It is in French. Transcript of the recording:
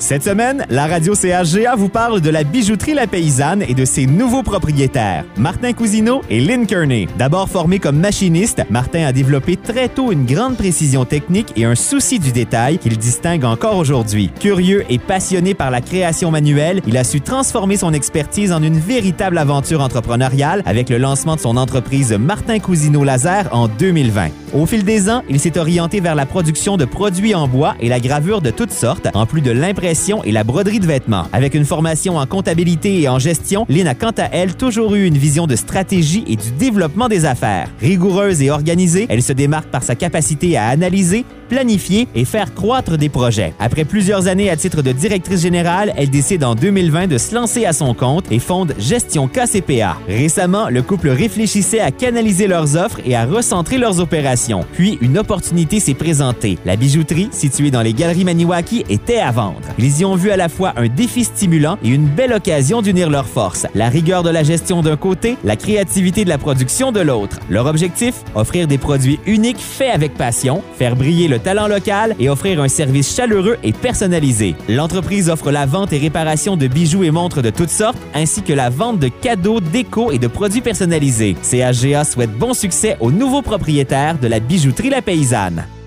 Cette semaine, la radio CHGA vous parle de la bijouterie La Paysanne et de ses nouveaux propriétaires, Martin Cousineau et Lynn Kearney. D'abord formé comme machiniste, Martin a développé très tôt une grande précision technique et un souci du détail qu'il distingue encore aujourd'hui. Curieux et passionné par la création manuelle, il a su transformer son expertise en une véritable aventure entrepreneuriale avec le lancement de son entreprise Martin Cousineau Laser en 2020. Au fil des ans, il s'est orienté vers la production de produits en bois et la gravure de toutes sortes, en plus de l'impression et la broderie de vêtements. Avec une formation en comptabilité et en gestion, Lynn a quant à elle toujours eu une vision de stratégie et du développement des affaires. Rigoureuse et organisée, elle se démarque par sa capacité à analyser, planifier et faire croître des projets. Après plusieurs années à titre de directrice générale, elle décide en 2020 de se lancer à son compte et fonde Gestion KCPA. Récemment, le couple réfléchissait à canaliser leurs offres et à recentrer leurs opérations. Puis, une opportunité s'est présentée. La bijouterie, située dans les Galeries Maniwaki, était à vendre. Ils y ont vu à la fois un défi stimulant et une belle occasion d'unir leurs forces. La rigueur de la gestion d'un côté, la créativité de la production de l'autre. Leur objectif? Offrir des produits uniques faits avec passion, faire briller le talent local et offrir un service chaleureux et personnalisé. L'entreprise offre la vente et réparation de bijoux et montres de toutes sortes, ainsi que la vente de cadeaux, déco et de produits personnalisés. CHGA souhaite bon succès aux nouveaux propriétaires de la bijouterie La Paysanne.